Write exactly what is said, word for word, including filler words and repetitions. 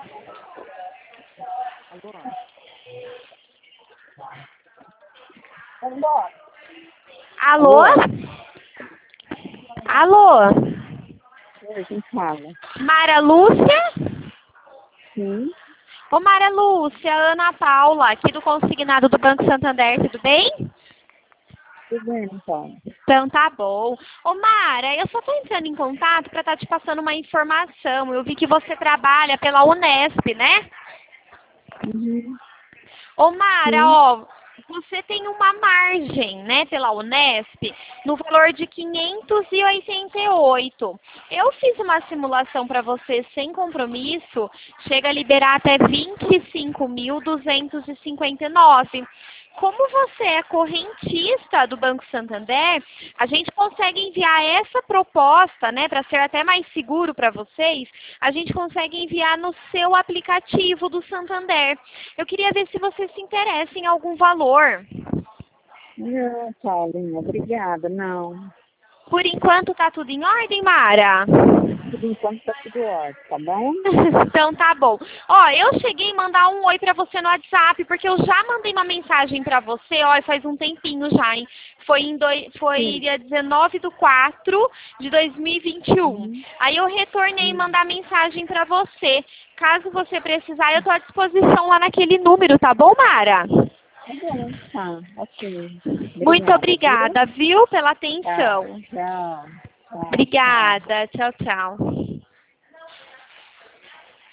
Alô? Alô? Oi, quem fala? Mara Lúcia? Sim. Ô Mara Lúcia, Ana Paula, aqui do Consignado do Banco Santander, tudo bem? Tudo bem, então. Então tá bom. Ô Mara, eu só tô entrando em contato para estar te passando uma informação. Eu vi que você trabalha pela Unesp, né? Uhum. Ô Mara, Sim. ó, você tem uma margem, né, pela Unesp, no valor de quinhentos e oitenta e oito. Eu fiz uma simulação para você sem compromisso, chega a liberar até vinte e cinco mil duzentos e cinquenta e nove. Como você é correntista do Banco Santander, a gente consegue enviar essa proposta, né, para ser até mais seguro para vocês, a gente consegue enviar no seu aplicativo do Santander. Eu queria ver se você se interessa em algum valor. Não, Paulinha, obrigada. Não. Por enquanto tá tudo em ordem, Mara? Por enquanto tá tudo ótimo, tá bom? Então tá bom. Ó, eu cheguei a mandar um oi pra você no WhatsApp, porque eu já mandei uma mensagem pra você, ó, faz um tempinho já, hein? Foi, em doi, foi Sim. dia dezenove de quatro de dois mil e vinte e um. Uhum. Aí eu retornei e Uhum. mandar mensagem pra você. Caso você precisar, eu tô à disposição lá naquele número, tá bom, Mara? Tá bom, tá. Ok. Muito Obrigada, viu? obrigada, viu, pela Tá. atenção. Tchau. Tchau. Tchau. Obrigada. Tchau, tchau.